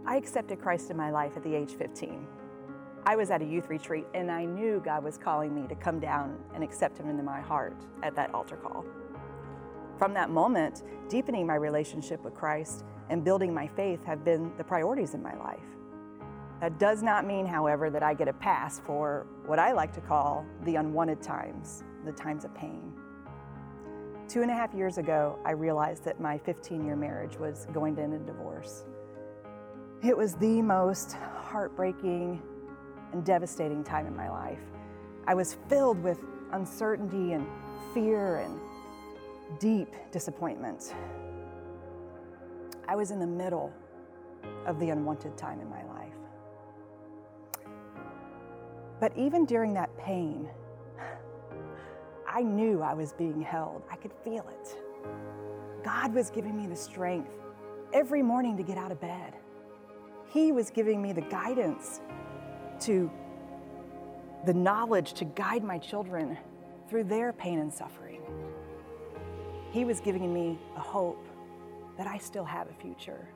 I accepted Christ in my life at the age 15. I was at a youth retreat and I knew God was calling me to come down and accept Him into my heart at that altar call. From that moment, deepening my relationship with Christ and building my faith have been the priorities in my life. That does not mean, however, that I get a pass for what I like to call the unwanted times, the times of pain. 2.5 years ago, I realized that my 15-year marriage was going to end in divorce. It was the most heartbreaking and devastating time in my life. I was filled with uncertainty and fear and deep disappointment. I was in the middle of the unwanted time in my life. But even during that pain, I knew I was being held. I could feel it. God was giving me the strength every morning to get out of bed. He was giving me the guidance, to the knowledge to guide my children through their pain and suffering. He was giving me a hope that I still have a future.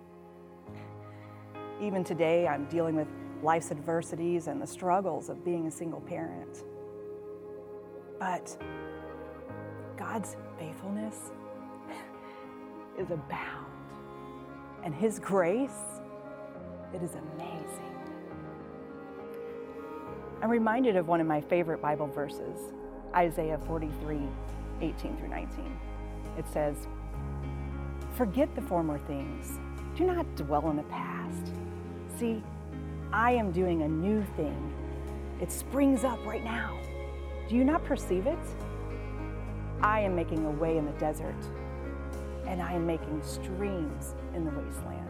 Even today, I'm dealing with life's adversities and the struggles of being a single parent. But God's faithfulness is abound, and His grace, it is amazing. I'm reminded of one of my favorite Bible verses, Isaiah 43:18-19. It says, "Forget the former things. Do not dwell in the past. See, I am doing a new thing. It springs up right now. Do you not perceive it? I am making a way in the desert, and I am making streams in the wasteland."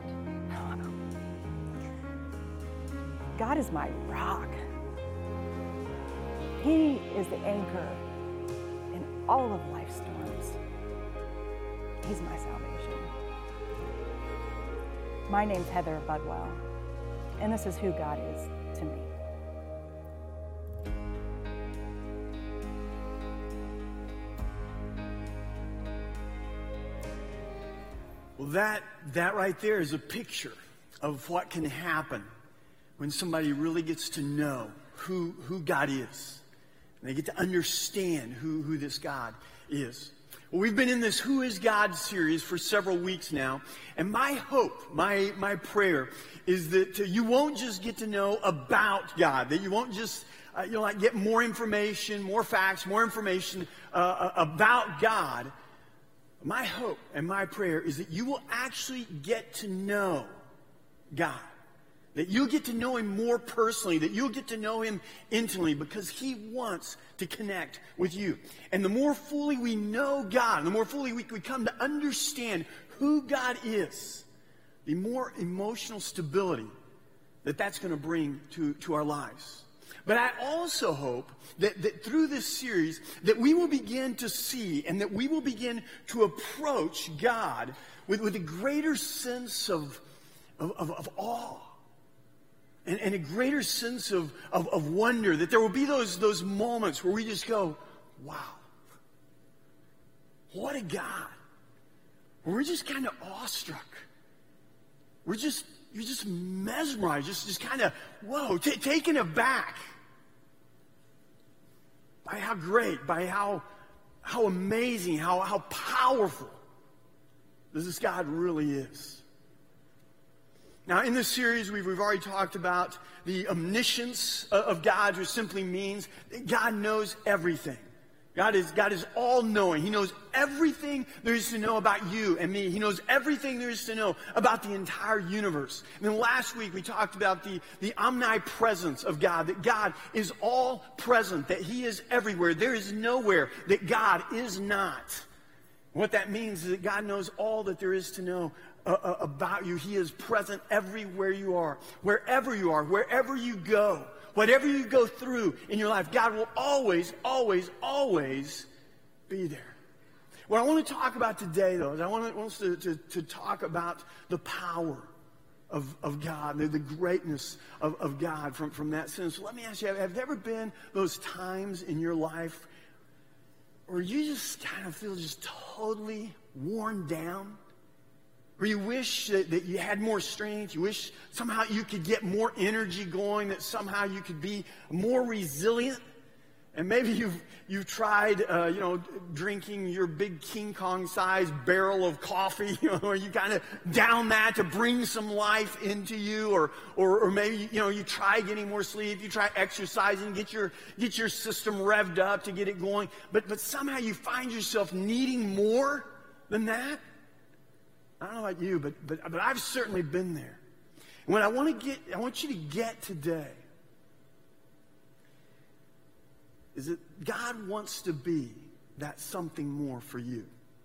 God is my rock. He is the anchor in all of life's storms. He's my salvation. My name's Heather Budwell, and this is who God is to me. Well, that right there is a picture of what can happen when somebody really gets to know who God is. And they get to understand who this God is. Well, we've been in this Who is God series for several weeks now. And my hope, my prayer is that you won't just get to know about God, that you won't just get more information, more facts, more information about God. My hope and my prayer is that you will actually get to know God. That you'll get to know Him more personally, that you'll get to know Him intimately, because He wants to connect with you. And the more fully we know God, the more fully we come to understand who God is, the more emotional stability that's going to bring to our lives. But I also hope that through this series, that we will begin to see and that we will begin to approach God with a greater sense of awe. And a greater sense of wonder, that there will be those moments where we just go, wow, what a God. Where we're just kind of awestruck. You're just mesmerized, just kind of, whoa, taken aback by how great, by how amazing, how powerful this God really is. Now, in this series, we've already talked about the omniscience of God, which simply means that God knows everything. God is all-knowing. He knows everything there is to know about you and me. He knows everything there is to know about the entire universe. And then last week, we talked about the omnipresence of God, that God is all present, that He is everywhere. There is nowhere that God is not. What that means is that God knows all that there is to know about you. He is present everywhere you are, wherever you go, whatever you go through in your life. God will always, always, always be there. What I want to talk about today, though, is I want us to talk about the power of God, the greatness of God from that sense. So let me ask you, have there ever been those times in your life where you just kind of feel just totally worn down? Or you wish that you had more strength. You wish somehow you could get more energy going, that somehow you could be more resilient. And maybe you've tried, drinking your big King Kong size barrel of coffee, or you kind of down that to bring some life into you, or maybe, you try getting more sleep, you try exercising, get your system revved up to get it going, but somehow you find yourself needing more than that. I don't know about you, but I've certainly been there. And what I want you to get today is that God wants to be that something more for you.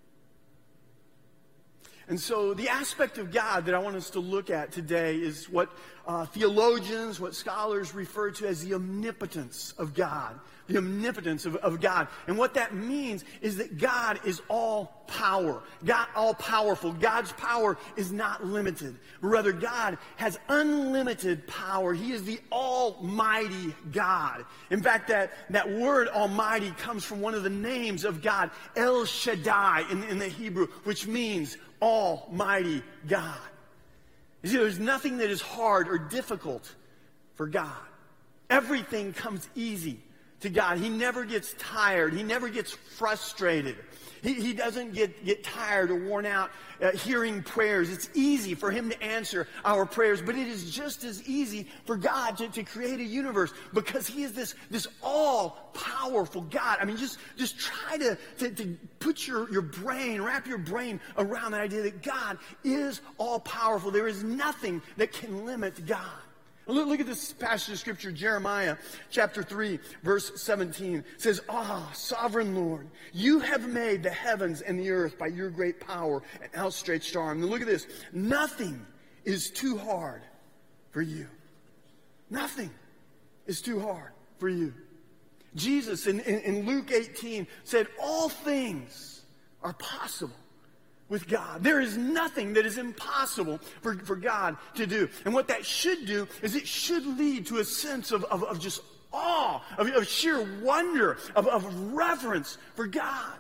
And so the aspect of God that I want us to look at today is what theologians, what scholars refer to as the omnipotence of God. The omnipotence of God. And what that means is that God is all power. God all powerful. God's power is not limited. Rather, God has unlimited power. He is the almighty God. In fact, that word almighty comes from one of the names of God, El Shaddai in the Hebrew, which means almighty God. You see, there's nothing that is hard or difficult for God. Everything comes easy to God. He never gets tired. He never gets frustrated. He doesn't get tired or worn out hearing prayers. It's easy for him to answer our prayers, but it is just as easy for God to create a universe, because he is this all-powerful God. I mean, just try to put your brain, wrap your brain around the idea that God is all-powerful. There is nothing that can limit God. Look at this passage of Scripture, Jeremiah chapter 3, verse 17. It says, sovereign Lord, you have made the heavens and the earth by your great power and outstretched arm. And look at this. Nothing is too hard for you. Nothing is too hard for you. Jesus in Luke 18 said, all things are possible with God. There is nothing that is impossible for God to do. And what that should do is it should lead to a sense of just awe, of sheer wonder, of reverence for God.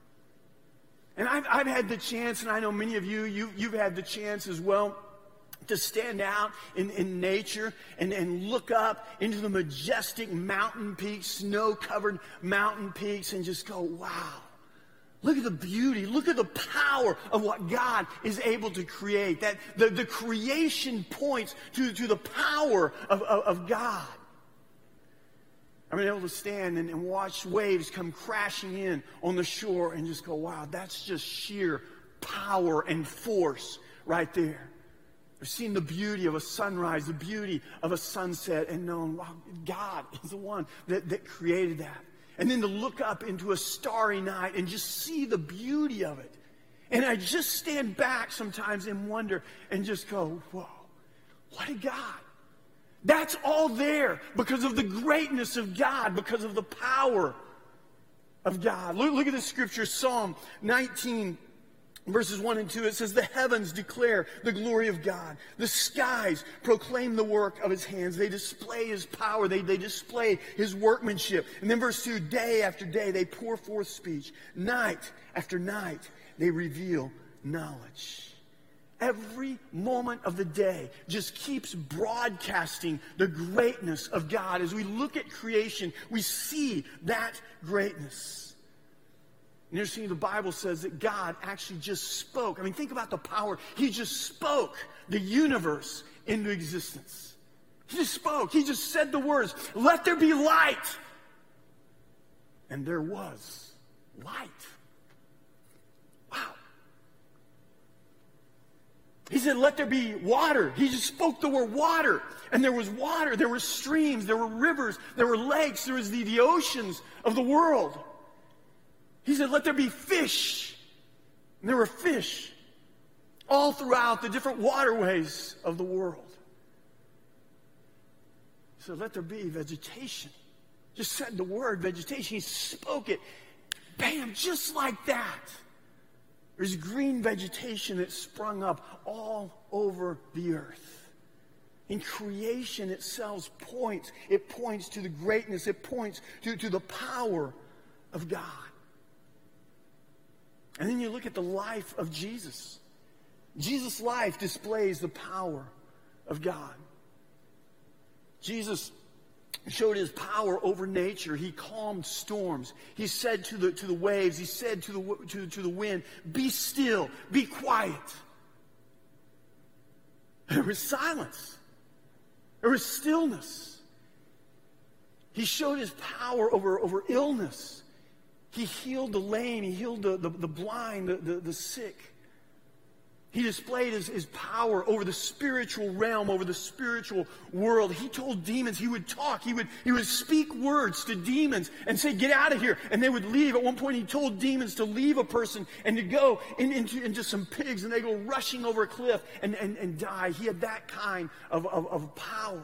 And I've had the chance, and I know many of you've had the chance as well, to stand out in nature and look up into the majestic mountain peaks, snow-covered mountain peaks, and just go, wow. Look at the beauty. Look at the power of what God is able to create. That the creation points to the power of God. I've been able to stand and watch waves come crashing in on the shore and just go, wow, that's just sheer power and force right there. I've seen the beauty of a sunrise, the beauty of a sunset, and known, wow, God is the one that created that. And then to look up into a starry night and just see the beauty of it. And I just stand back sometimes and wonder and just go, whoa, what a God. That's all there because of the greatness of God, because of the power of God. Look at the scripture, Psalm 19, verses 1 and 2. It says, the heavens declare the glory of God. The skies proclaim the work of his hands. They display his power. They display his workmanship. And then verse 2, day after day they pour forth speech. Night after night they reveal knowledge. Every moment of the day just keeps broadcasting the greatness of God. As we look at creation, we see that greatness. And you're seeing the Bible says that God actually just spoke. I mean, think about the power. He just spoke the universe into existence. He just spoke. He just said the words, let there be light. And there was light. Wow. He said, let there be water. He just spoke the word water. And there was water. There were streams. There were rivers. There were lakes. There was the oceans of the world. He said, let there be fish. And there were fish all throughout the different waterways of the world. He said, let there be vegetation. Just said the word vegetation. He spoke it. Bam, just like that. There's green vegetation that sprung up all over the earth. In creation itself points to the greatness. It points to the power of God. And then you look at the life of Jesus. Jesus' life displays the power of God. Jesus showed his power over nature. He calmed storms. He said to the waves, he said to the wind, be still, be quiet. There was silence. There was stillness. He showed his power over illness. He healed the lame. He healed the blind, the sick. He displayed his power over the spiritual realm, over the spiritual world. He told demons he would talk. He would speak words to demons and say, get out of here. And they would leave. At one point, he told demons to leave a person and to go into some pigs, and they go rushing over a cliff and die. He had that kind of power.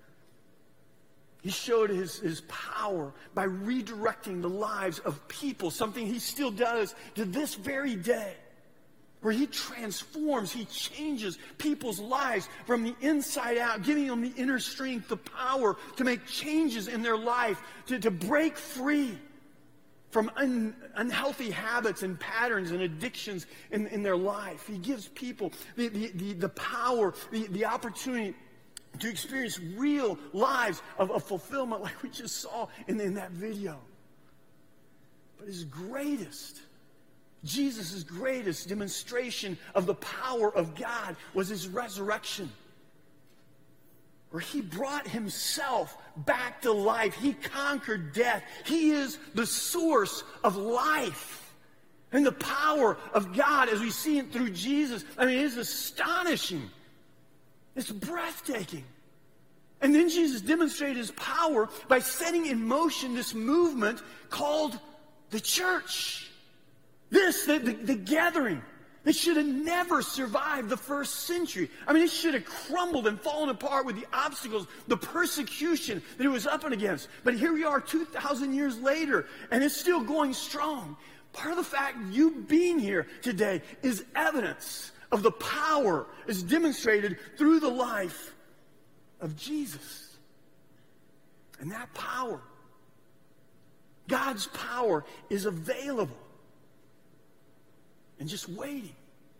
He showed his power by redirecting the lives of people, something he still does to this very day, where he transforms, he changes people's lives from the inside out, giving them the inner strength, the power to make changes in their life, to break free from unhealthy habits and patterns and addictions in their life. He gives people the power, the opportunity to experience real lives of fulfillment, like we just saw in that video. But his greatest, Jesus' greatest demonstration of the power of God was his resurrection, where he brought himself back to life. He conquered death. He is the source of life. And the power of God, as we see it through Jesus, I mean, it is astonishing. It's breathtaking. And then Jesus demonstrated his power by setting in motion this movement called the church. The gathering, it should have never survived the first century. I mean, it should have crumbled and fallen apart with the obstacles, the persecution that it was up against. But here we are 2,000 years later, and it's still going strong. Part of the fact you being here today is evidence of the power is demonstrated through the life of Jesus. And that power, God's power, is available. And just waiting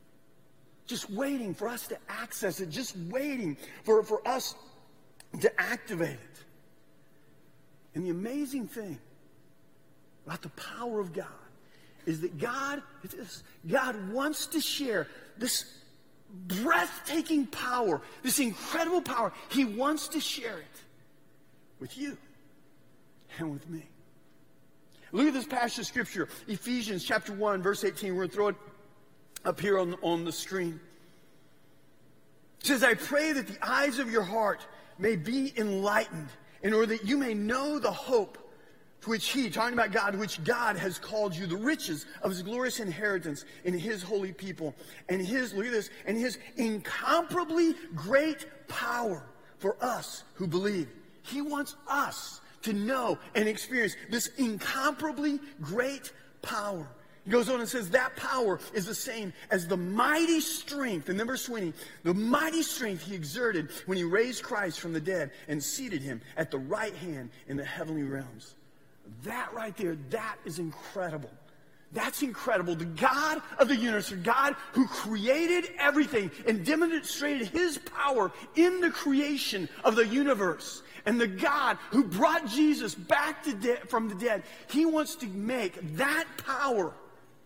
for us to access it, just waiting for us to activate it. And the amazing thing about the power of God is that God wants to share this breathtaking power, this incredible power. He wants to share it with you and with me. Look at this passage of Scripture, Ephesians chapter 1, verse 18. We're going to throw it up here on the screen. It says, I pray that the eyes of your heart may be enlightened, in order that you may know the hope to which he, talking about God, which God has called you, the riches of his glorious inheritance in his holy people, and his, look at this, and his incomparably great power for us who believe. He wants us to know and experience this incomparably great power. He goes on and says that power is the same as the mighty strength, in verse 20, the mighty strength he exerted when he raised Christ from the dead and seated him at the right hand in the heavenly realms. That right there, that is incredible. That's incredible. The God of the universe, the God who created everything and demonstrated his power in the creation of the universe, and the God who brought Jesus back from the dead, he wants to make that power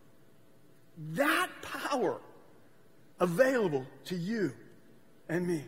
available to you and me.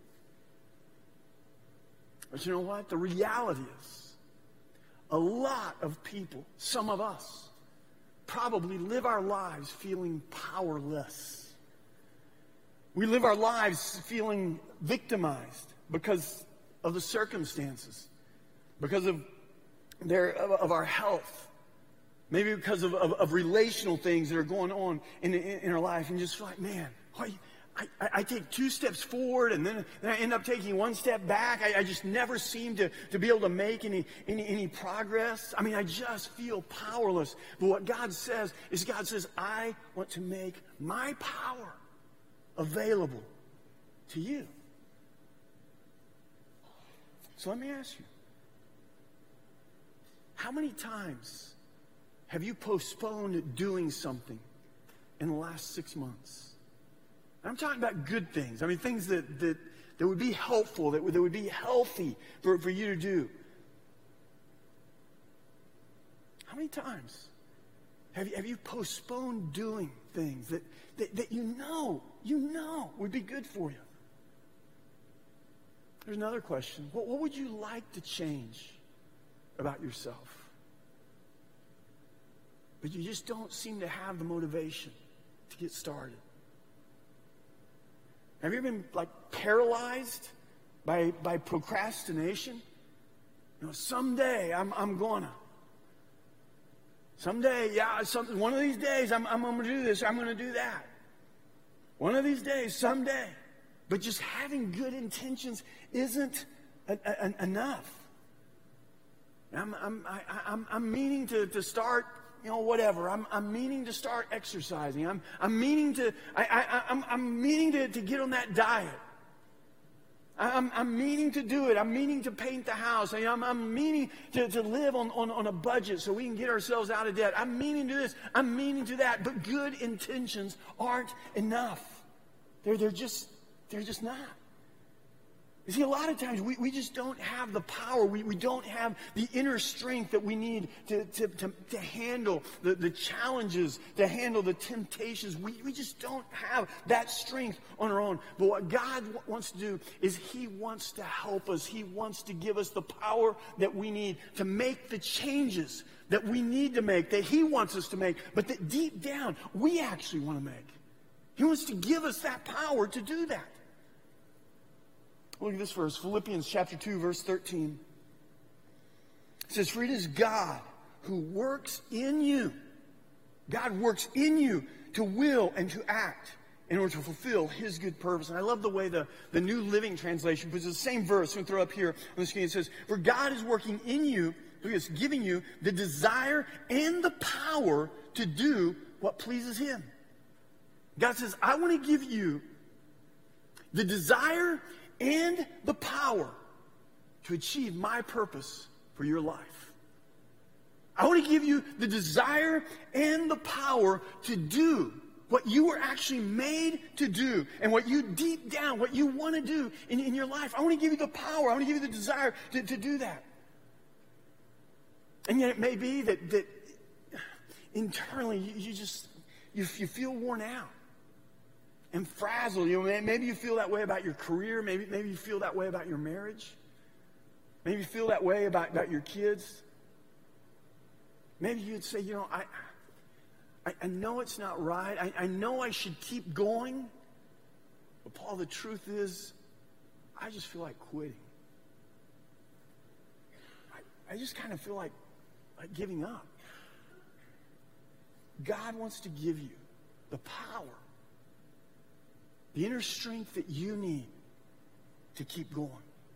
But you know what? The reality is, a lot of people, some of us, probably live our lives feeling powerless. We live our lives feeling victimized because of the circumstances, because of our health, maybe because of relational things that are going on in our life, and just like, man, I take 2 steps forward and then I end up taking 1 step back. I just never seem to be able to make any progress. I mean, I just feel powerless. But what God says is, God says, I want to make my power available to you. So let me ask you, how many times have you postponed doing something in the last 6 months? I'm talking about good things. I mean, things that would be helpful, that would be healthy for you to do. How many times have you postponed doing things that you know would be good for you? There's another question. What would you like to change about yourself? But you just don't seem to have the motivation to get started. Have you ever been like paralyzed by procrastination? You know, someday I'm gonna. Someday, one of these days I'm gonna do this, I'm gonna do that. One of these days, someday. But just having good intentions isn't enough. I'm meaning to start, you know, whatever. I'm meaning to start exercising. I'm meaning to get on that diet. I'm meaning to do it. I'm meaning to paint the house. I'm meaning to live on a budget so we can get ourselves out of debt. I'm meaning to this. I'm meaning to that. But good intentions aren't enough. They're just not. You see, a lot of times we just don't have the power. We don't have the inner strength that we need to handle the challenges, to handle the temptations. We just don't have that strength on our own. But what God wants to do is He wants to help us. He wants to give us the power that we need to make the changes that we need to make, that He wants us to make, but that deep down we actually want to make. He wants to give us that power to do that. Look at this verse, Philippians chapter 2, verse 13. It says, "For it is God who works in you." God works in you to will and to act in order to fulfill His good purpose. And I love the way the New Living Translation puts the same verse. I'm going to throw up here on the screen. It says, "For God is working in you," look at this, "giving you the desire and the power to do what pleases Him." God says, I want to give you the desire and the power to achieve my purpose for your life. I want to give you the desire and the power to do what you were actually made to do and what you deep down, what you want to do in your life. I want to give you the power. I want to give you the desire to do that. And yet it may be that internally you feel worn out and frazzled. You know, maybe you feel that way about your career. Maybe you feel that way about your marriage. Maybe you feel that way about your kids. Maybe you'd say, you know, I know it's not right. I know I should keep going. But Paul, the truth is, I just feel like quitting. I just kind of feel like giving up. God wants to give you the power, the inner strength that you need to keep going.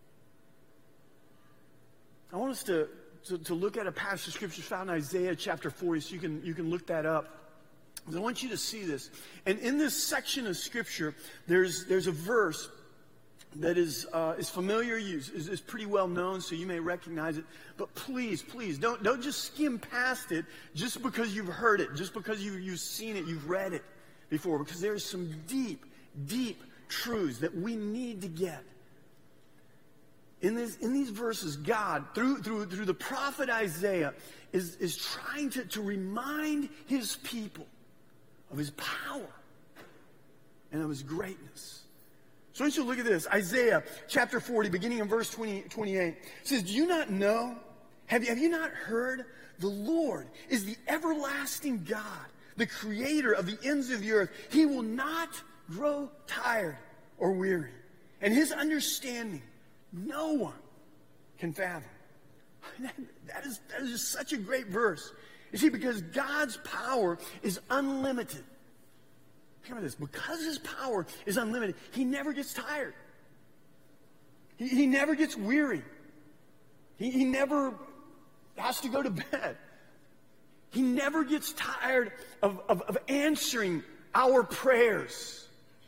I want us to look at a passage of scripture found in Isaiah chapter 40, so you can look that up. I want you to see this. And in this section of scripture, there's a verse that is familiar, is pretty well known, so you may recognize it. But please, don't just skim past it just because you've heard it, just because you've seen it, you've read it before, because there's some deep truths that we need to get. In these verses, God, through the prophet Isaiah, is trying to remind His people of His power and of His greatness. So I want you to look at this. Isaiah chapter 40, beginning in verse 28, says, "Do you not know? Have you not heard? The Lord is the everlasting God, the creator of the ends of the earth. He will not grow tired or weary, and His understanding no one can fathom." That is just such a great verse. You see, because God's power is unlimited. Think about this. Because His power is unlimited, He never gets tired. He never gets weary. He never has to go to bed. He never gets tired of answering our prayers.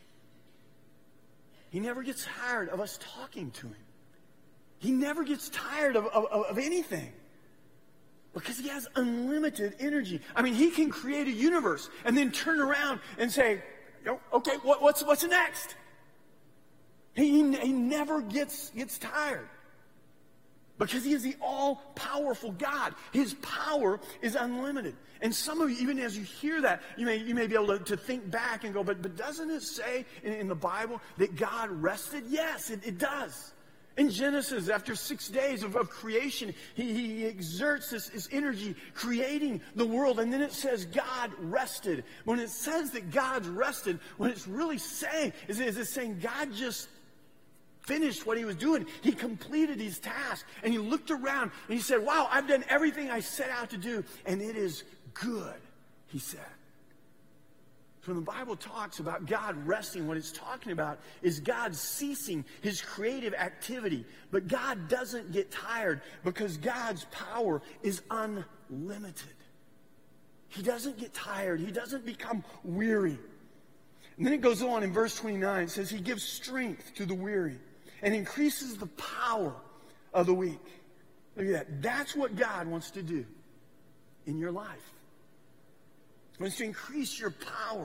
He never gets tired of us talking to Him. He never gets tired of anything. Because He has unlimited energy. I mean, He can create a universe and then turn around and say, Okay, what's next? He never gets tired. Because he is the all-powerful God. His power is unlimited. And some of you, even as you hear that, you may be able to think back and go, but doesn't it say in the Bible that God rested? Yes, it does. In Genesis, after 6 days of creation, he exerts this energy creating the world. And then it says God rested. When it says that God's rested, what it's really saying is it's saying God just finished what he was doing. He completed his task. And he looked around and he said, wow, I've done everything I set out to do. And it is good, he said. So when the Bible talks about God resting, what it's talking about is God ceasing his creative activity. But God doesn't get tired because God's power is unlimited. He doesn't get tired. He doesn't become weary. And then it goes on in verse 29. It says he gives strength to the weary and increases the power of the weak. Look at that. That's what God wants to do in your life. He wants to increase your power.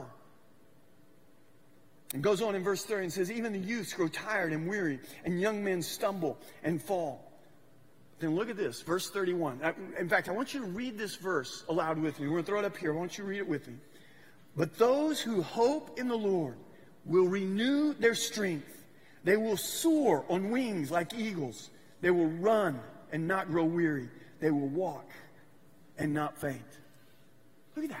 It goes on in verse 30 and says, even the youths grow tired and weary, and young men stumble and fall. Then look at this, verse 31. In fact, I want you to read this verse aloud with me. We're going to throw it up here. I want you to read it with me. But those who hope in the Lord will renew their strength. They will soar on wings like eagles. They will run and not grow weary. They will walk and not faint. Look at that.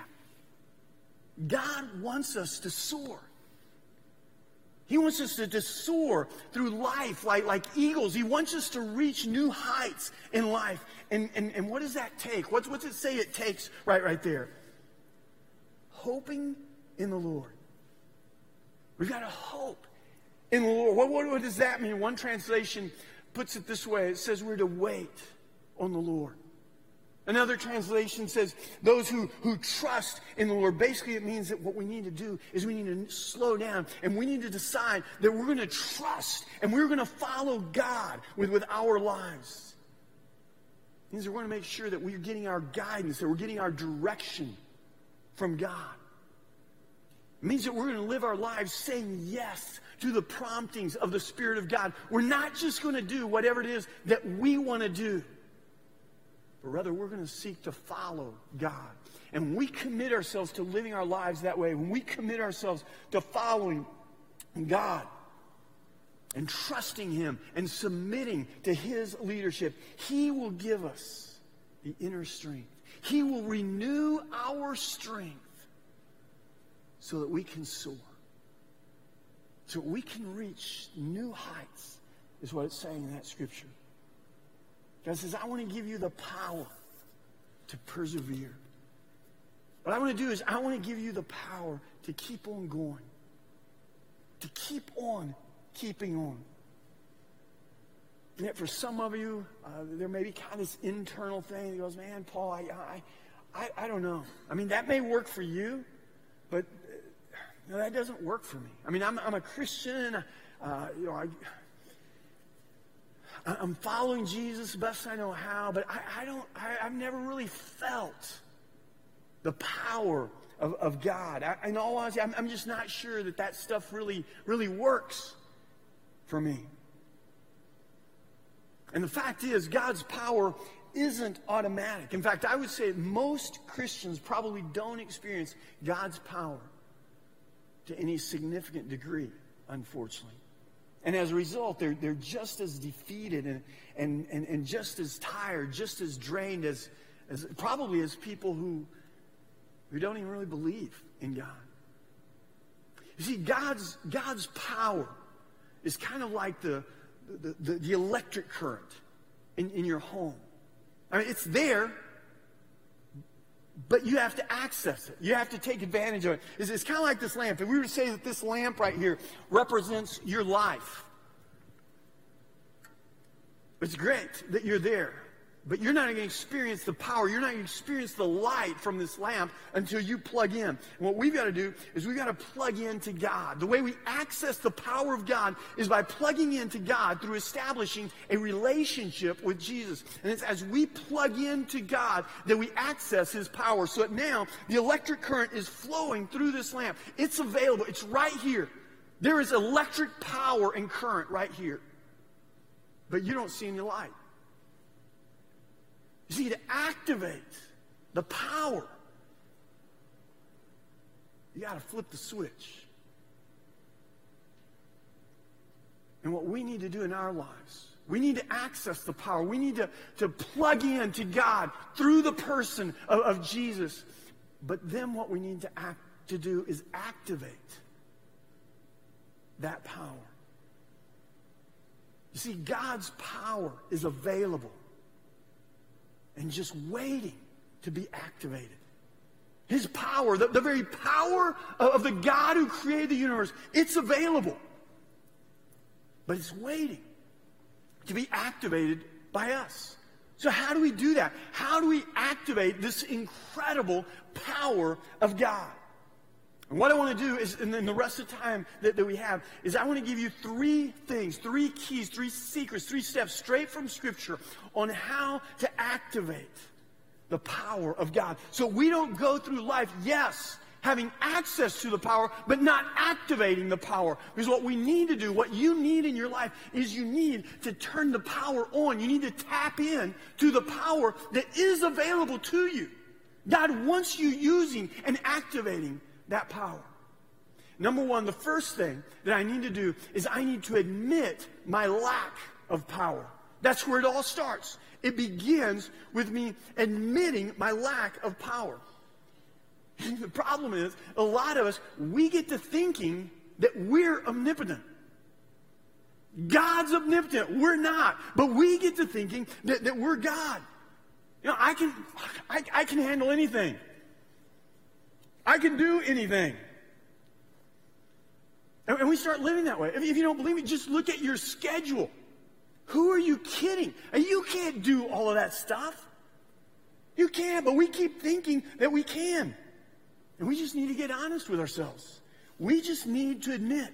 God wants us to soar. He wants us to soar through life like eagles. He wants us to reach new heights in life. And what does that take? What's it say it takes right there? Hoping in the Lord. We've got to hope in the Lord. What does that mean? One translation puts it this way. It says we're to wait on the Lord. Another translation says those who trust in the Lord. Basically, it means that what we need to do is we need to slow down and we need to decide that we're going to trust and we're going to follow God with our lives. It means we're going to make sure that we're getting our guidance, that we're getting our direction from God. It means that we're going to live our lives saying yes to the promptings of the Spirit of God. We're not just going to do whatever it is that we want to do, but rather we're going to seek to follow God. And when we commit ourselves to living our lives that way, when we commit ourselves to following God and trusting him and submitting to his leadership, he will give us the inner strength. He will renew our strength so that we can soar, so we can reach new heights, is what it's saying in that scripture. God says, I want to give you the power to persevere. What I want to do is I want to give you the power to keep on going, to keep on keeping on. And yet for some of you, there may be kind of this internal thing that goes, man, Paul, I don't know. I mean, that may work for you, but no, that doesn't work for me. I mean, I'm a Christian. I'm following Jesus the best I know how, but I've never really felt the power of God. In all honesty, I'm just not sure that stuff really works for me. And the fact is, God's power isn't automatic. In fact, I would say most Christians probably don't experience God's power to any significant degree, unfortunately. And as a result, they're just as defeated and just as tired, just as drained as probably as people who don't even really believe in God. You see, God's power is kind of like the electric current in your home. I mean, it's there, but you have to access it. You have to take advantage of it. It's kind of like this lamp. If we were to say that this lamp right here represents your life, it's great that you're there. But you're not going to experience the power. You're not going to experience the light from this lamp until you plug in. And what we've got to do is we've got to plug into God. The way we access the power of God is by plugging into God through establishing a relationship with Jesus. And it's as we plug into God that we access his power. So that now the electric current is flowing through this lamp. It's available. It's right here. There is electric power and current right here. But you don't see any light. You see, to activate the power, you got to flip the switch. And what we need to do in our lives, we need to access the power. We need to plug in to God through the person of Jesus. But then what we need to do is activate that power. You see, God's power is available and just waiting to be activated. His power, the very power of the God who created the universe, it's available. But it's waiting to be activated by us. So how do we do that? How do we activate this incredible power of God? And what I want to do is, in the rest of the time that we have, is I want to give you 3 things, 3 keys, 3 secrets, 3 steps straight from Scripture on how to activate the power of God. So we don't go through life, yes, having access to the power, but not activating the power. Because what we need to do, what you need in your life, is you need to turn the power on. You need to tap in to the power that is available to you. God wants you using and activating that power. Number 1, the first thing that I need to do is I need to admit my lack of power. That's where it all starts. It begins with me admitting my lack of power. The problem is, a lot of us, we get to thinking that we're omnipotent. God's omnipotent. We're not. But we get to thinking that we're God. You know, I can handle anything. I can do anything. And we start living that way. If you don't believe me, just look at your schedule. Who are you kidding? You can't do all of that stuff. You can't, but we keep thinking that we can. And we just need to get honest with ourselves. We just need to admit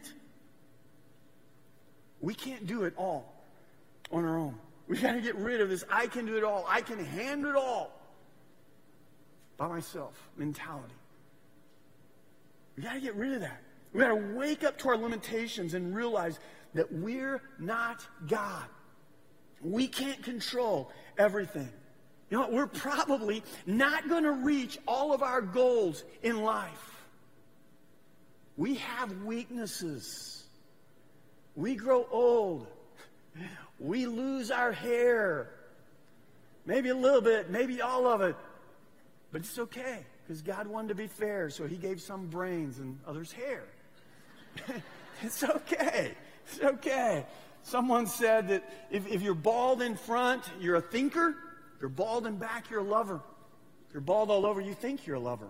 we can't do it all on our own. We've got to get rid of this I can do it all, I can handle it all by myself mentality. We got to get rid of that. We got to wake up to our limitations and realize that we're not God. We can't control everything. You know what? We're probably not going to reach all of our goals in life. We have weaknesses. We grow old. We lose our hair. Maybe a little bit, maybe all of it. But it's okay. Because God wanted to be fair, so he gave some brains and others hair. It's okay. It's okay. Someone said that if you're bald in front, you're a thinker. If you're bald in back, you're a lover. If you're bald all over, you think you're a lover.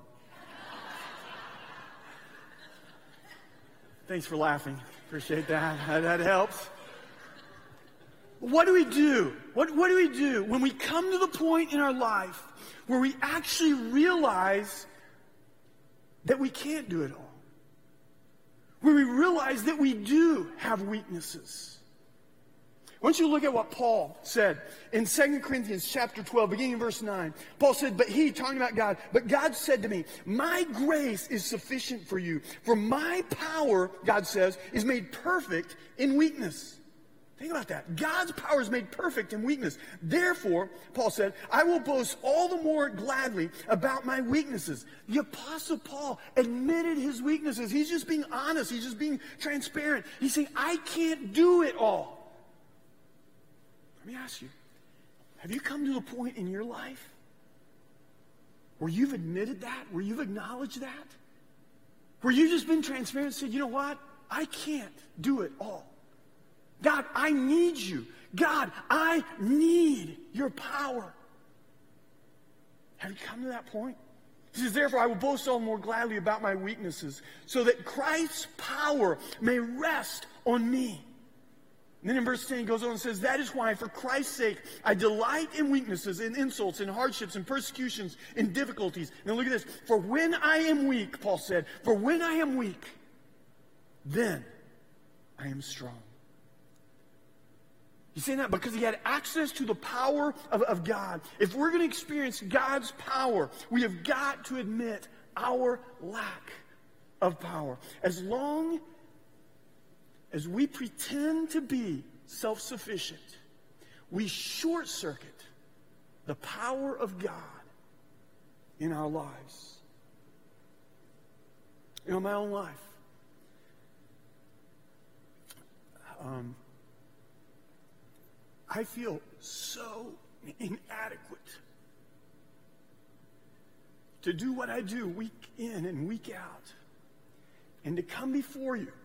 Thanks for laughing. Appreciate that. That helps. What do we do? What do we do when we come to the point in our life where we actually realize that we can't do it all? Where we realize that we do have weaknesses. I want you to look at what Paul said in 2 Corinthians chapter 12, beginning in verse 9. Paul said, but he, talking about God, but God said to me, my grace is sufficient for you. For my power, God says, is made perfect in weakness. Think about that. God's power is made perfect in weakness. Therefore, Paul said, I will boast all the more gladly about my weaknesses. The Apostle Paul admitted his weaknesses. He's just being honest. He's just being transparent. He's saying, I can't do it all. Let me ask you, have you come to a point in your life where you've admitted that, where you've acknowledged that, where you've just been transparent and said, you know what? I can't do it all. God, I need you. God, I need your power. Have you come to that point? He says, therefore, I will boast all the more gladly about my weaknesses, so that Christ's power may rest on me. And then in verse 10, he goes on and says, that is why, for Christ's sake, I delight in weaknesses, in insults, in hardships, in persecutions, in difficulties. Now look at this. For when I am weak, Paul said, for when I am weak, then I am strong. He's saying that because he had access to the power of God. If we're going to experience God's power, we have got to admit our lack of power. As long as we pretend to be self-sufficient, we short-circuit the power of God in our lives. In my own life, I feel so inadequate to do what I do week in and week out, and to come before you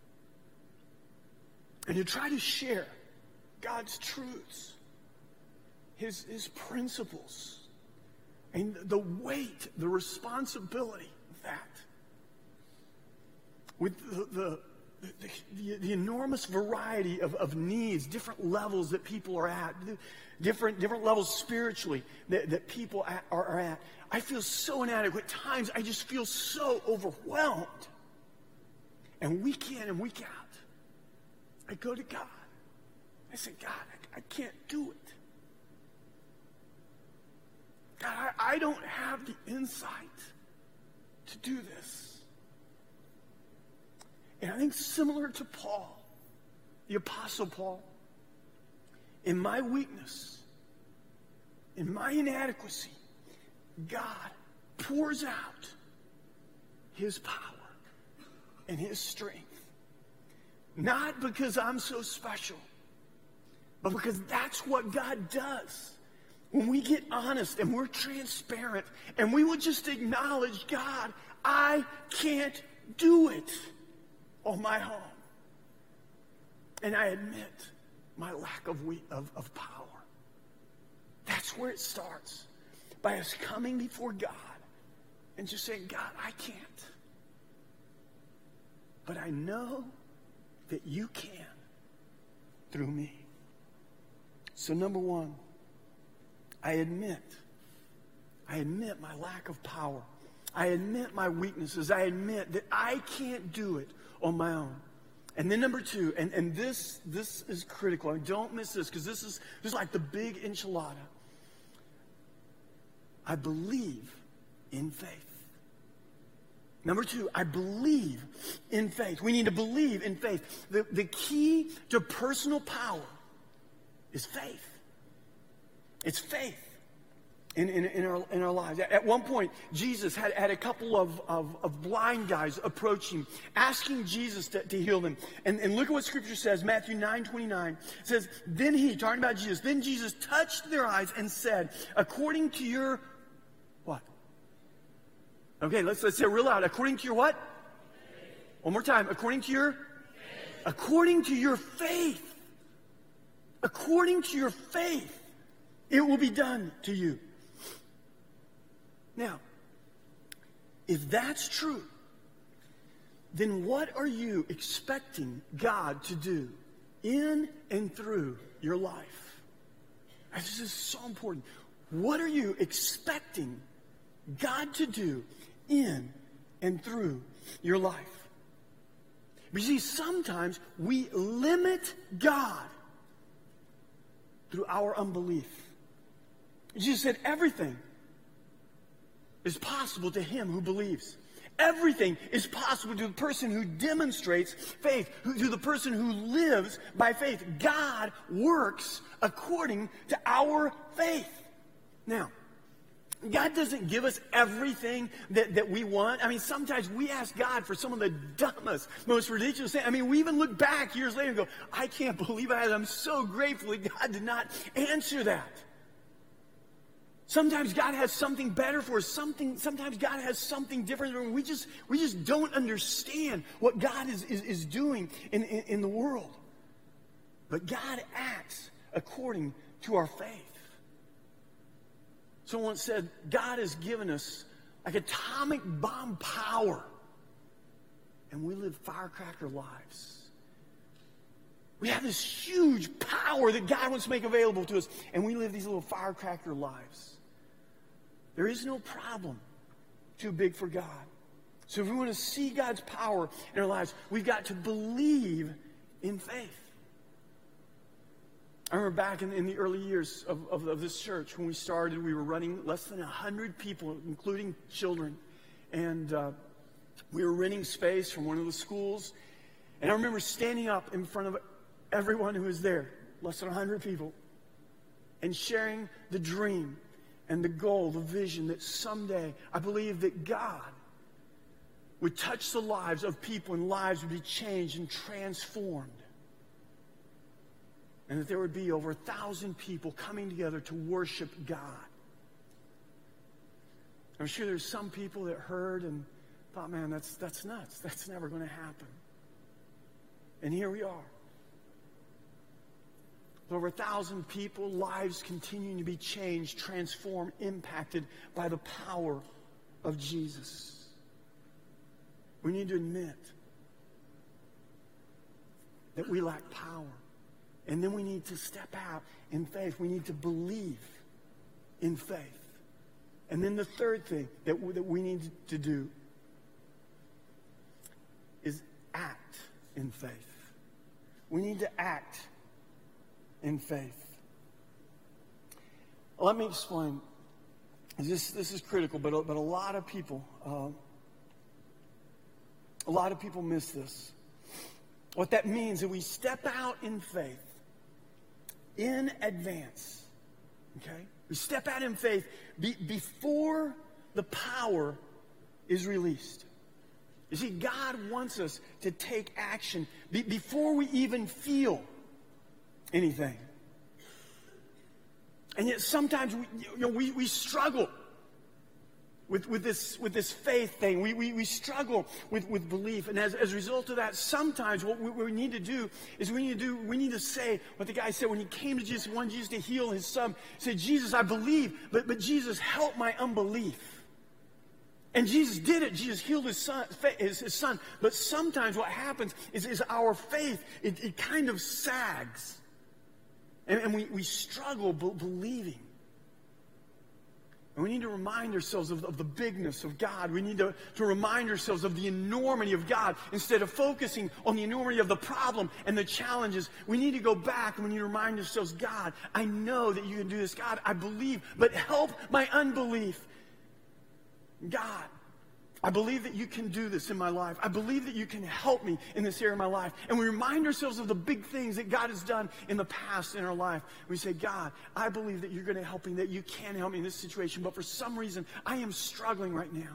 and to try to share God's truths, His principles, and the weight, the responsibility of that, with the enormous variety of needs, different levels that people are at, different levels spiritually that people are at. I feel so inadequate. At times, I just feel so overwhelmed. And week in and week out, I go to God. I say, God, I can't do it. God, I don't have the insight to do this. And I think similar to Paul, the Apostle Paul, in my weakness, in my inadequacy, God pours out His power and His strength. Not because I'm so special, but because that's what God does. When we get honest and we're transparent and we will just acknowledge, God, I can't do it on my own. And I admit my lack of power. That's where it starts. By us coming before God and just saying, God, I can't. But I know that you can through me. So number one, I admit my lack of power. I admit my weaknesses. I admit that I can't do it on my own. And then number two, and this is critical. I mean, don't miss this, because this is like the big enchilada. I believe in faith. Number two, I believe in faith. We need to believe in faith. The key to personal power is faith. It's faith in our lives. At one point, Jesus had a couple of blind guys approach him, asking Jesus to heal them. And look at what Scripture says, Matthew 9:29. It says, then he, talking about Jesus, then Jesus touched their eyes and said, according to your, what? Okay, let's say it real loud. According to your what? Faith. One more time. According to your? Faith. According to your faith. According to your faith, it will be done to you. Now, if that's true, then what are you expecting God to do in and through your life? This is so important. What are you expecting God to do in and through your life? But you see, sometimes we limit God through our unbelief. Jesus said everything is possible to him who believes. Everything is possible to the person who demonstrates faith, to the person who lives by faith. God works according to our faith. Now, God doesn't give us everything that we want. I mean, sometimes we ask God for some of the dumbest, most ridiculous things. I mean, we even look back years later and go, I can't believe I'm so grateful that God did not answer that. Sometimes God has something better for us. Sometimes God has something different. We just don't understand what God is doing in the world. But God acts according to our faith. Someone said, God has given us like atomic bomb power, and we live firecracker lives. We have this huge power that God wants to make available to us, and we live these little firecracker lives. There is no problem too big for God. So if we want to see God's power in our lives, we've got to believe in faith. I remember back in the early years of this church, when we started, we were running less than 100 people, including children. And we were renting space from one of the schools. And I remember standing up in front of everyone who was there, less than 100 people, and sharing the dream and the goal, the vision that someday I believe that God would touch the lives of people and lives would be changed and transformed. And that there would be over 1,000 people coming together to worship God. I'm sure there's some people that heard and thought, man, that's nuts. That's never going to happen. And here we are. With over 1,000 people, lives continuing to be changed, transformed, impacted by the power of Jesus. We need to admit that we lack power. And then we need to step out in faith. We need to believe in faith. And then the third thing that we need to do is act in faith. We need to act in faith. Let me explain. This is critical, but a lot of people miss this. What that means is that we step out in faith in advance. Okay? We step out in faith before the power is released. You see, God wants us to take action before we even feel anything. And yet sometimes we struggle with this faith thing. We struggle with belief. And as a result of that, sometimes what we need to do is we need to say what the guy said when he came to Jesus, wanted Jesus to heal his son. He said, Jesus, I believe, but Jesus, help my unbelief. And Jesus did it. Jesus healed his son. But sometimes what happens is our faith, it kind of sags. And we struggle believing. And we need to remind ourselves of the bigness of God. We need to remind ourselves of the enormity of God. Instead of focusing on the enormity of the problem and the challenges, we need to go back and we need to remind ourselves, God, I know that you can do this. God, I believe, but help my unbelief. God, I believe that you can do this in my life. I believe that you can help me in this area of my life. And we remind ourselves of the big things that God has done in the past in our life. We say, God, I believe that you're going to help me, that you can help me in this situation. But for some reason, I am struggling right now.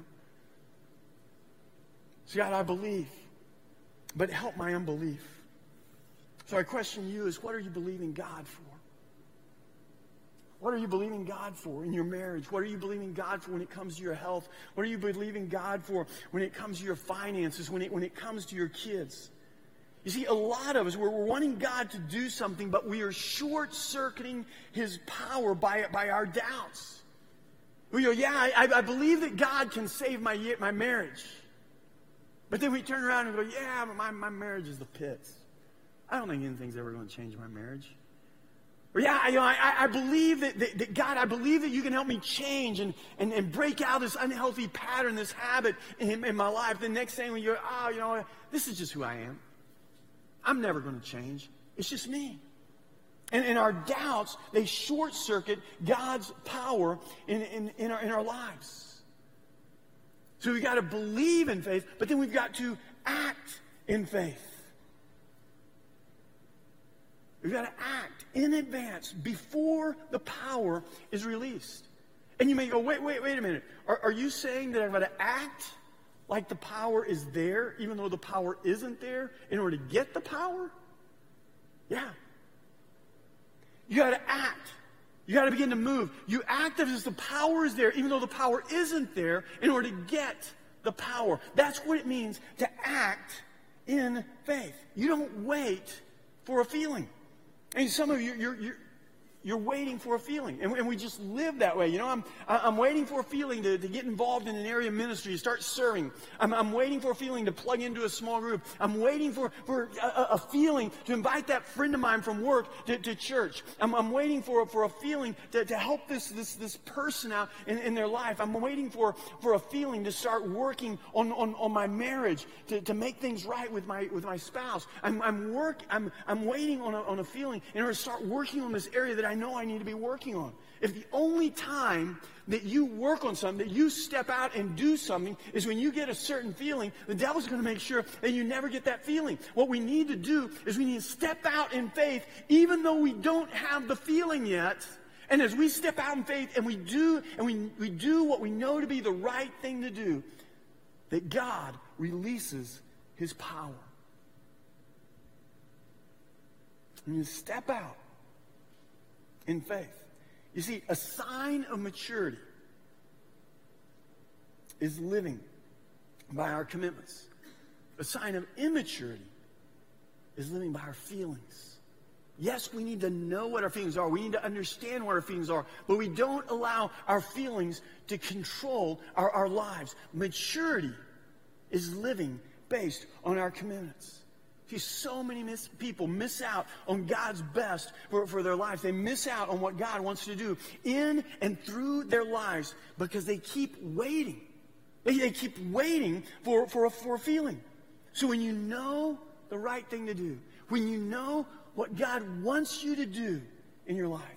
So God, I believe, but help my unbelief. So I question you is, what are you believing God for? What are you believing God for in your marriage? What are you believing God for when it comes to your health? What are you believing God for when it comes to your finances, when it comes to your kids? You see, a lot of us, we're wanting God to do something, but we are short-circuiting his power by our doubts. We go, yeah, I believe that God can save my marriage. But then we turn around and go, yeah, but my marriage is the pits. I don't think anything's ever going to change my marriage. Or yeah, I believe that God, I believe that you can help me change and break out this unhealthy pattern, this habit in my life. The next thing when you're, this is just who I am. I'm never going to change. It's just me. And our doubts, they short-circuit God's power in our lives. So we've got to believe in faith, but then we've got to act in faith. We've got to act in advance before the power is released. And you may go, wait a minute. Are you saying that I've got to act like the power is there, even though the power isn't there, in order to get the power? Yeah. You got to act. You got to begin to move. You act as if the power is there, even though the power isn't there, in order to get the power. That's what it means to act in faith. You don't wait for a feeling. And some of you, you're waiting for a feeling. And we just live that way. You know, I'm waiting for a feeling to get involved in an area of ministry, to start serving. I'm waiting for a feeling to plug into a small group. I'm waiting for a feeling to invite that friend of mine from work to church. I'm waiting for a feeling to help this person out in their life. I'm waiting for a feeling to start working on my marriage, to make things right with my spouse. I'm waiting on a feeling in order to start working on this area that I know I need to be working on. If the only time that you work on something, that you step out and do something, is when you get a certain feeling, the devil's going to make sure that you never get that feeling. What we need to do is we need to step out in faith, even though we don't have the feeling yet. And as we step out in faith and we do what we know to be the right thing to do, that God releases his power. And you step out in faith. You see, a sign of maturity is living by our commitments. A sign of immaturity is living by our feelings. Yes, we need to know what our feelings are. We need to understand what our feelings are. But we don't allow our feelings to control our lives. Maturity is living based on our commitments. See, so many people miss out on God's best for their life. They miss out on what God wants to do in and through their lives because they keep waiting. They keep waiting for a feeling. So when you know the right thing to do, when you know what God wants you to do in your life,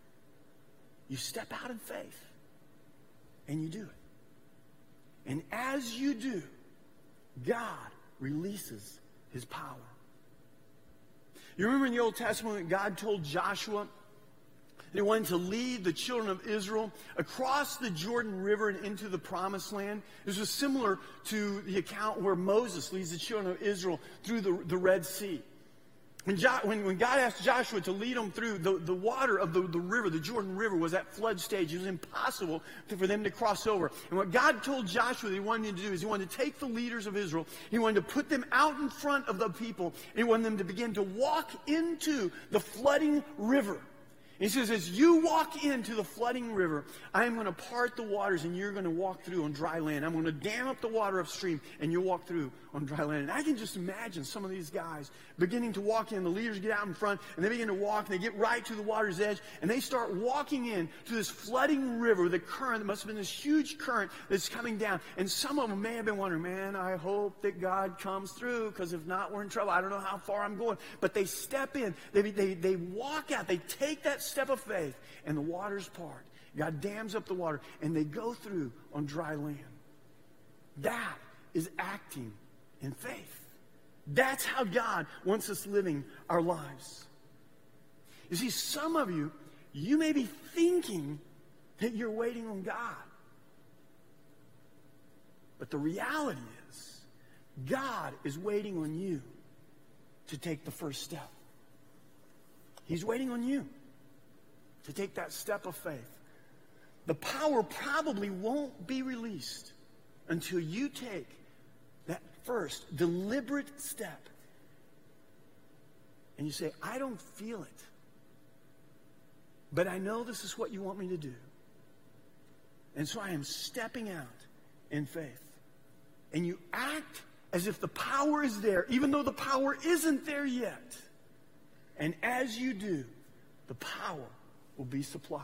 you step out in faith and you do it. And as you do, God releases his power. You remember in the Old Testament that God told Joshua that he wanted to lead the children of Israel across the Jordan River and into the Promised Land? This was similar to the account where Moses leads the children of Israel through the Red Sea. When God asked Joshua to lead them through, the water of the river, the Jordan River, was at flood stage. It was impossible for them to cross over. And what God told Joshua that he wanted him to do is he wanted to take the leaders of Israel, he wanted to put them out in front of the people, and he wanted them to begin to walk into the flooding river. He says, as you walk into the flooding river, I am going to part the waters and you're going to walk through on dry land. I'm going to dam up the water upstream and you'll walk through on dry land. And I can just imagine some of these guys beginning to walk in. The leaders get out in front and they begin to walk and they get right to the water's edge and they start walking in to this flooding river, the current. There must have been this huge current that's coming down. And some of them may have been wondering, man, I hope that God comes through because if not, we're in trouble. I don't know how far I'm going. But they step in. They walk out. They take that step of faith and the waters part. God dams up the water and they go through on dry land. That is acting in faith. That's how God wants us living our lives. You see, some of you, you may be thinking that you're waiting on God. But the reality is, God is waiting on you to take the first step. He's waiting on you to take that step of faith. The power probably won't be released until you take that first deliberate step. And you say, I don't feel it, but I know this is what you want me to do. And so I am stepping out in faith. And you act as if the power is there, even though the power isn't there yet. And as you do, the power will be supplied.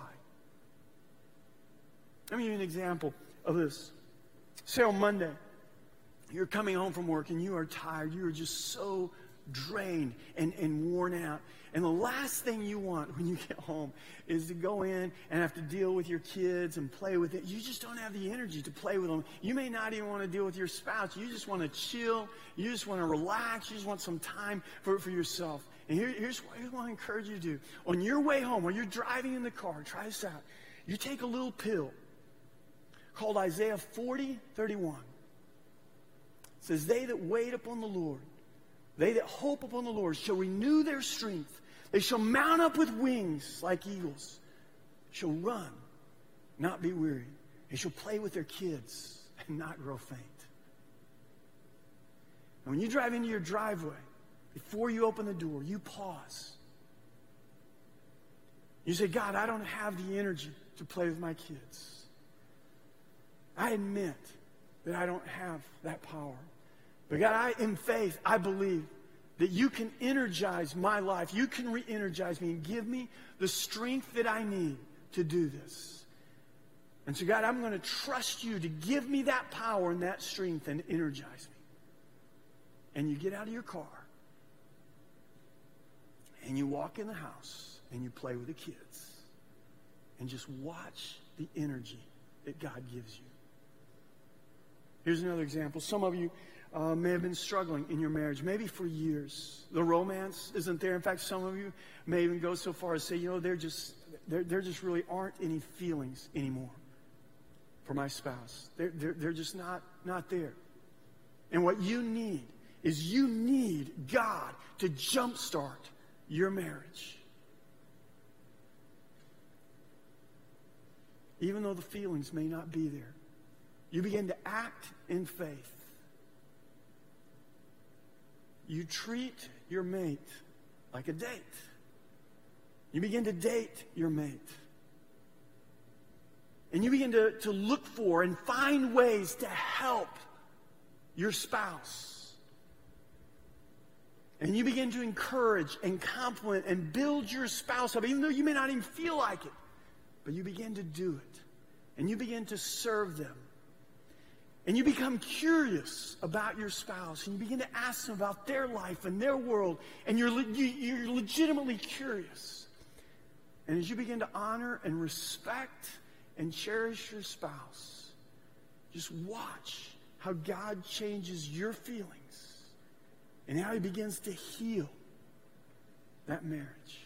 Let me give you an example of this. Say on Monday, you're coming home from work and you are tired. You are just so drained and worn out. And the last thing you want when you get home is to go in and have to deal with your kids and play with it. You just don't have the energy to play with them. You may not even want to deal with your spouse. You just want to chill. You just want to relax. You just want some time for yourself. And here's what I want to encourage you to do. On your way home, while you're driving in the car, try this out. You take a little pill called Isaiah 40:31. It says, they that wait upon the Lord, they that hope upon the Lord shall renew their strength. They shall mount up with wings like eagles. Shall run, not be weary. They shall play with their kids and not grow faint. And when you drive into your driveway, before you open the door, you pause. And you say, I don't feel it, but I know this is what you want me to do. And so I am stepping out in faith. And you act as if the power is there, even though the power isn't there yet. And as you do, the power will be supplied. Let me give you an example of this. Say on Monday, you're coming home from work and you are tired. You are just so drained and worn out. And the last thing you want when you get home is to go in and have to deal with your kids and play with it. You just don't have the energy to play with them. You may not even want to deal with your spouse. You just want to relax. You just want some time for yourself. And here's what I want to encourage you to do. On your way home, while you're driving in the car, try this out. You take a little pill You say, God, I don't have the energy to play with my kids. I admit that I don't have that power. But God, in faith, I believe that you can energize my life. You can re-energize me and give me the strength that I need to do this. And so, God, I'm going to trust you to give me that power and that strength and energize me. And you get out of your car and you walk in the house and you play with the kids and just watch the energy that God gives you. Here's another example. Some of you may have been struggling in your marriage, maybe for years. The romance isn't there. In fact, some of you may even go so far as say, you know, there just really aren't any feelings anymore for my spouse. They're just not there. And what you need is you need God to jumpstart your marriage. Even though the feelings may not be there, you begin to act in faith. You treat your mate like a date. You begin to date your mate. And you begin to look for and find ways to help your spouse. And you begin to encourage and compliment and build your spouse up, even though you may not even feel like it. But you begin to do it. And you begin to serve them. And you become curious about your spouse, and you begin to ask them about their life and their world, and you're legitimately curious. And as you begin to honor and respect and cherish your spouse, just watch how God changes your feelings and how he begins to heal that marriage.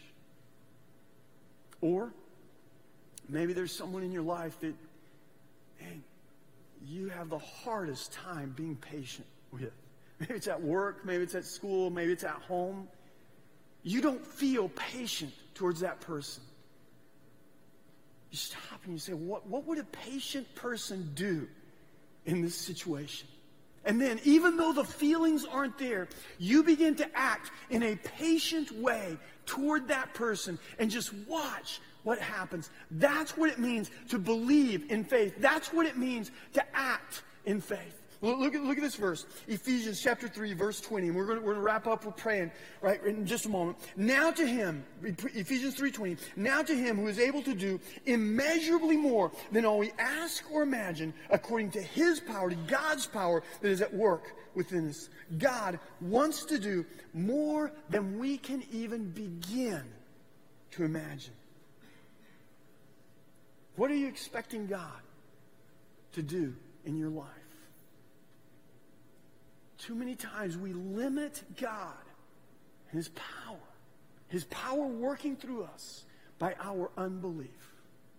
Or maybe there's someone in your life that, man, you have the hardest time being patient with. Maybe it's at work, maybe it's at school, maybe it's at home. You don't feel patient towards that person. You stop and you say, what would a patient person do in this situation? And then, even though the feelings aren't there, you begin to act in a patient way toward that person and just watch what happens. That's what it means to believe in faith. That's what it means to act in faith. Look at this verse, Ephesians chapter 3, verse 20. And we're going to wrap up with praying right in just a moment. Now to him, Ephesians 3:20. Now to him who is able to do immeasurably more than all we ask or imagine, according to his power, to God's power that is at work within us. God wants to do more than we can even begin to imagine. What are you expecting God to do in your life? Too many times we limit God and his power working through us by our unbelief.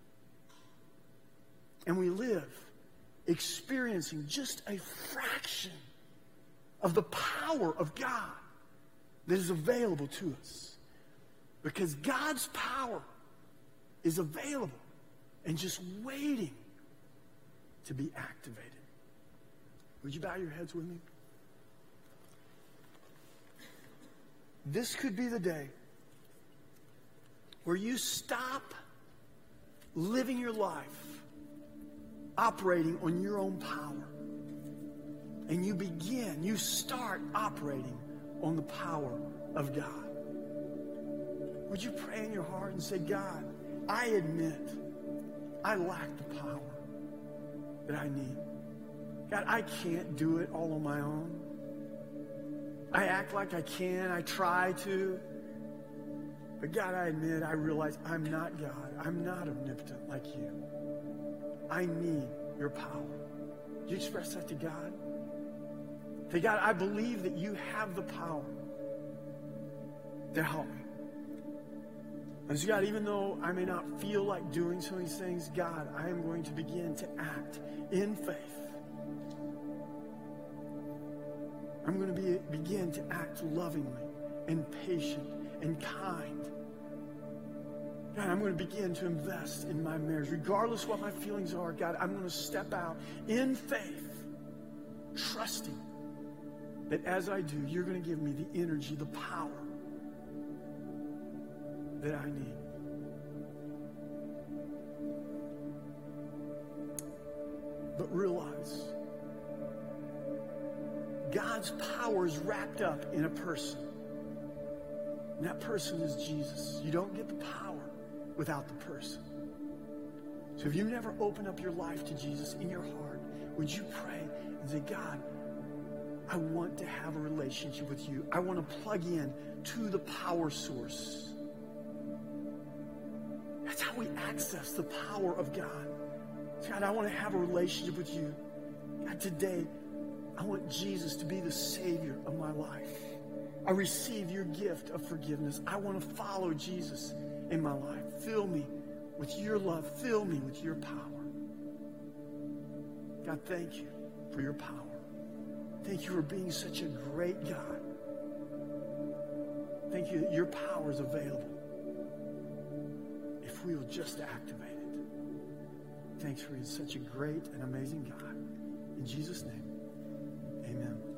And we live experiencing just a fraction of the power of God that is available to us. Because God's power is available and just waiting to be activated. Would you bow your heads with me? This could be the day where you stop living your life operating on your own power. And you start operating on the power of God. Would you pray in your heart and say, God, I admit I lack the power that I need. God, I can't do it all on my own. I act like I can. I try to. But God, I admit, I realize I'm not God. I'm not omnipotent like you. I need your power. Do you express that to God? Say, God, I believe that you have the power to help me. And so, God, even though I may not feel like doing some of these things, God, I am going to begin to act in faith. I'm going to begin to act lovingly and patient and kind. God, I'm going to begin to invest in my marriage. Regardless what my feelings are, God, I'm going to step out in faith, trusting that as I do, you're going to give me the energy, the power that I need. But realize God's power is wrapped up in a person. And that person is Jesus. You don't get the power without the person. So if you've never opened up your life to Jesus in your heart, would you pray and say, God, I want to have a relationship with you. I want to plug in to the power source. That's how we access the power of God. God, I want to have a relationship with you. God, today, I want Jesus to be the Savior of my life. I receive your gift of forgiveness. I want to follow Jesus in my life. Fill me with your love. Fill me with your power. God, thank you for your power. Thank you for being such a great God. Thank you that your power is available if we will just activate it. Thanks for being such a great and amazing God. In Jesus' name, amen.